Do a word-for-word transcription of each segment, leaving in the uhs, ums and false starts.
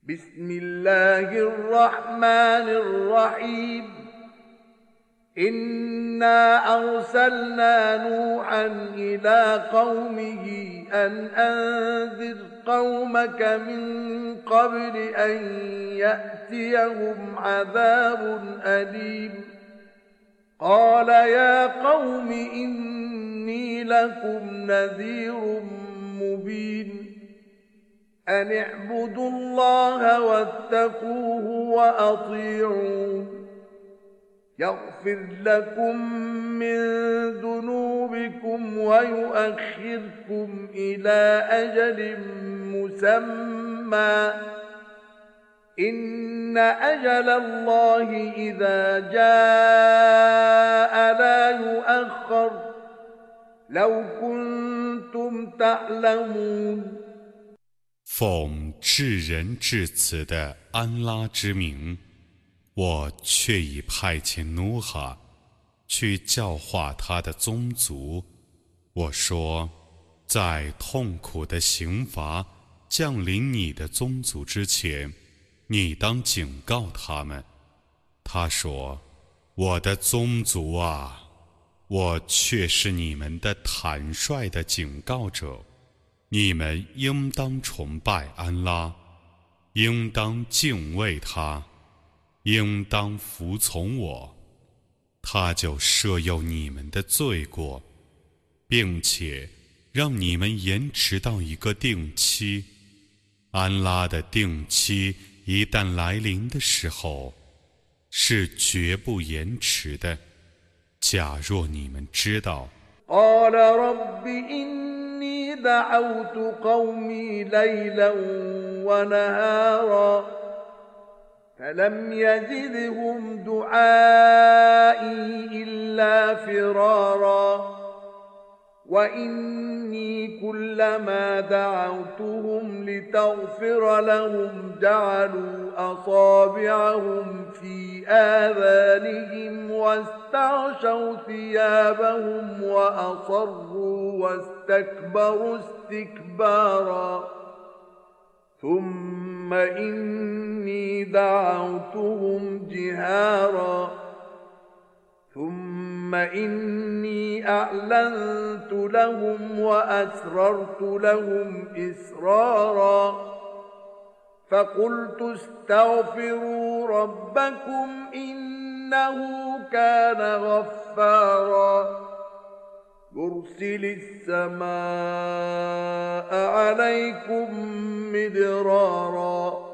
بسم الله الرحمن الرحيم إنا أرسلنا نوحا إلى قومه أن أنذر قومك من قبل أن يأتيهم عذاب أليم قال يا قوم إني لكم نذير مبين أن اعبدوا الله واتقوه وأطيعون يغفر لكم من ذنوبكم ويؤخركم إلى أجل مسمى إن أجل الله إذا جاء لا يؤخر لو كنتم تعلمون 奉至仁至慈的安拉之名，我却已派遣努哈去教化他的宗族。我说，在痛苦的刑罚降临你的宗族之前，你当警告他们。他说，我的宗族啊，我却是你们的坦率的警告者。你们应当崇拜安拉，应当敬畏他，应当服从我，他就赦宥你们的罪过，并且让你们延迟到一个定期。安拉的定期一旦来临的时候，是绝不延迟的。假若你们知道。 إني دعوت قومي ليلا ونهارا فلم يزدهم دعائي إلا فرارا وإني كلما دعوتهم لتغفر لهم جعلوا أصابعهم في آذانهم واستغشوا ثيابهم وأصروا واستكبروا استكبارا ثم إني دعوتهم جهارا ثم إني أعلنت لهم وأسررت لهم إسرارا فقلت استغفروا ربكم إنه كان غفارا يرسل السماء عليكم مدرارا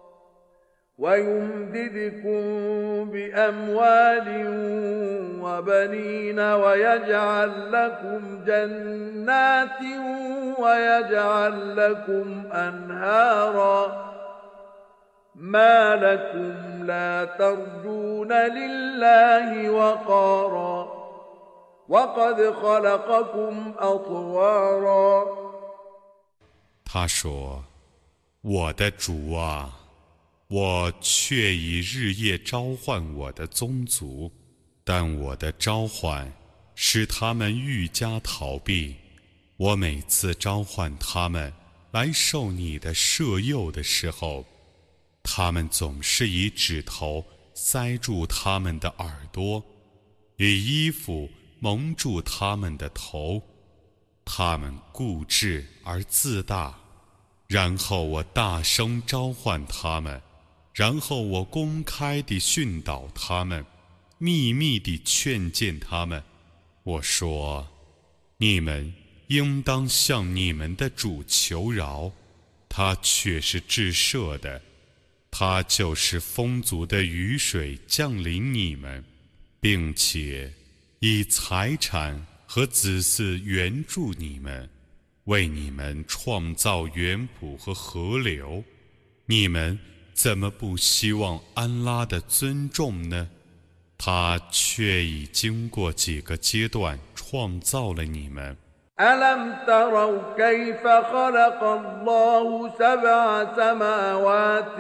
ويمددكم بأموال وبنين ويجعل لكم جنات ويجعل لكم أنهارا ما لكم لا ترجون لله وقارا وقد خلقكم أطوارا 他说，我的主啊，我却已日夜召唤我的宗族，但我的召唤使他们愈加逃避。我每次召唤他们来受你的赦宥的时候，他们总是以指头塞住他们的耳朵，以衣服蒙住他们的头。他们固执而自大，然后我大声召唤他们，然后我公开地训导他们，秘密地劝谏他们。我说，你们应当向你们的主求饶，他却是至赦的，他就是丰足的雨水降临你们，并且以财产和子嗣援助你们，为你们创造园圃和河流。你们怎么不希望安拉的尊重呢？他却已经过几个阶段创造了你们。 ألم تروا كيف خلق الله سبع سماوات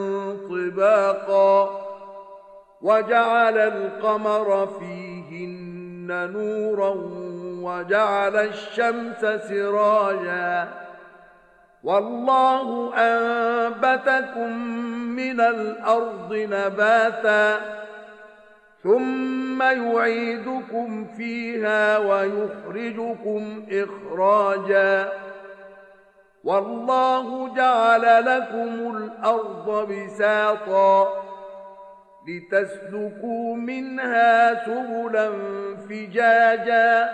طباقا وجعل القمر فيهن نورا وجعل الشمس سراجا والله أنبت وأنبتكم من الأرض نباتا ثم يعيدكم فيها ويخرجكم إخراجا والله جعل لكم الأرض بساطا لتسلكوا منها سبلا فجاجا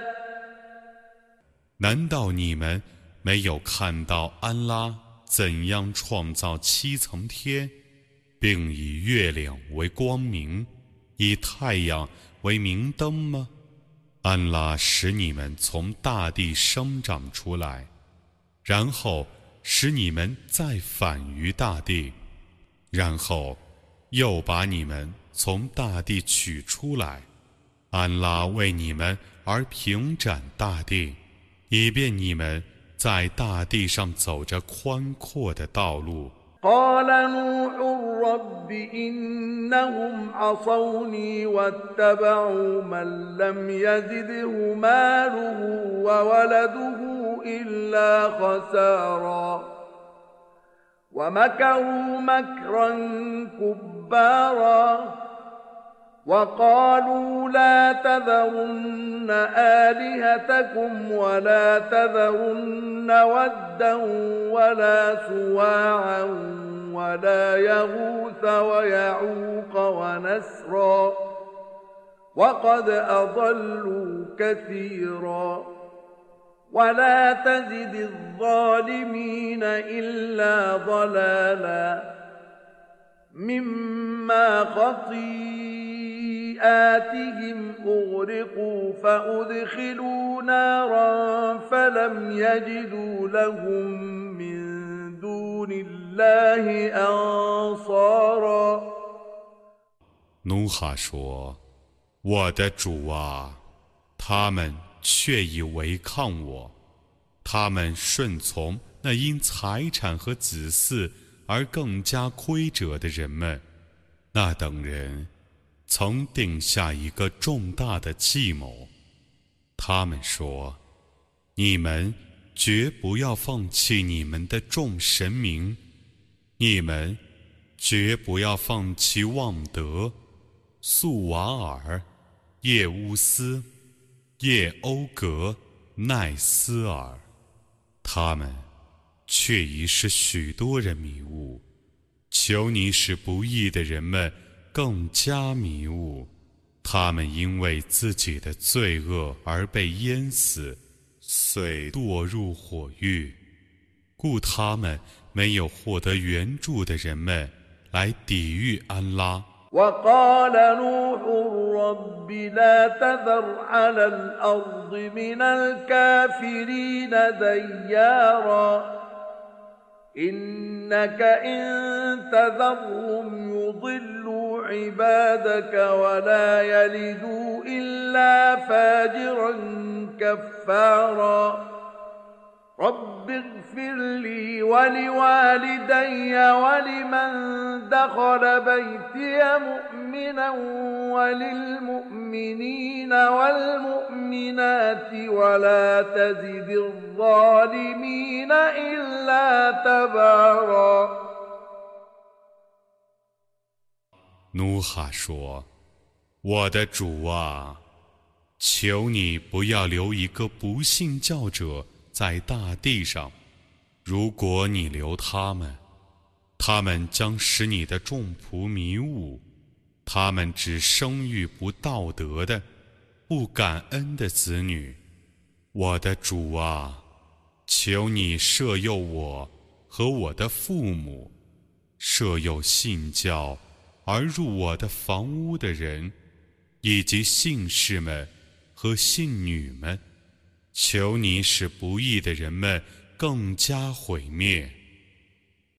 难道你们没有看到安拉怎样创造七层天，并以月亮为光明，以太阳为明灯吗？安拉使你们从大地生长出来，然后使你们再返于大地，然后又把你们从大地取出来。安拉为你们而平展大地，以便你们在大地上走着宽阔的道路。 قال نوح رب إنهم عصوني واتبعوا من لم يزده ماله وولده إلا خسارا ومكروا مكرا كبارا وقالوا لا تذرن آلهتكم ولا تذرن ودا ولا سواعا ولا يغوث ويعوق ونسرا وقد أضلوا كثيرا ولا تزد الظالمين إلا ضلالا مما خطيئاتهم أغرقوا فأدخلوا نارا فلم يجدوا لهم من دون الله أنصارا 努哈说：“我的主啊，他们却已违抗我，他们顺从那因财产和子嗣而更加亏折的人们，那等人曾定下一个重大的计谋。他们说：你们绝不要放弃你们的众神明，你们绝不要放弃旺德、素瓦尔、叶乌斯、叶欧格、奈斯尔，他们却已使许多人迷雾，求你使不义的人们更加迷雾，他们因为自己的罪恶而被淹死，遂堕入火狱，故他们没有获得援助的人们来抵御安拉。 وقال نوح رب لا تذر على الأرض من الكافرين ديارا إنك إن تذرهم يضلوا عبادك ولا يلدوا إلا فاجرا كفارا رب اغفر لي ولوالدي ولمن دخل بيتي مؤمنا وللمؤمنين والمؤمنات ولا تزد الظالمين إلا تبارا 努哈说：我的主啊，求你不要留一个不信教者在大地上，如果你留他们，他们将使你的众仆迷雾，他们只生育不道德的、不感恩的子女。我的主啊，求你赦宥我和我的父母，赦宥信教而入我的房屋的人，以及信士们和信女们。求你使不义的人们更加毁灭。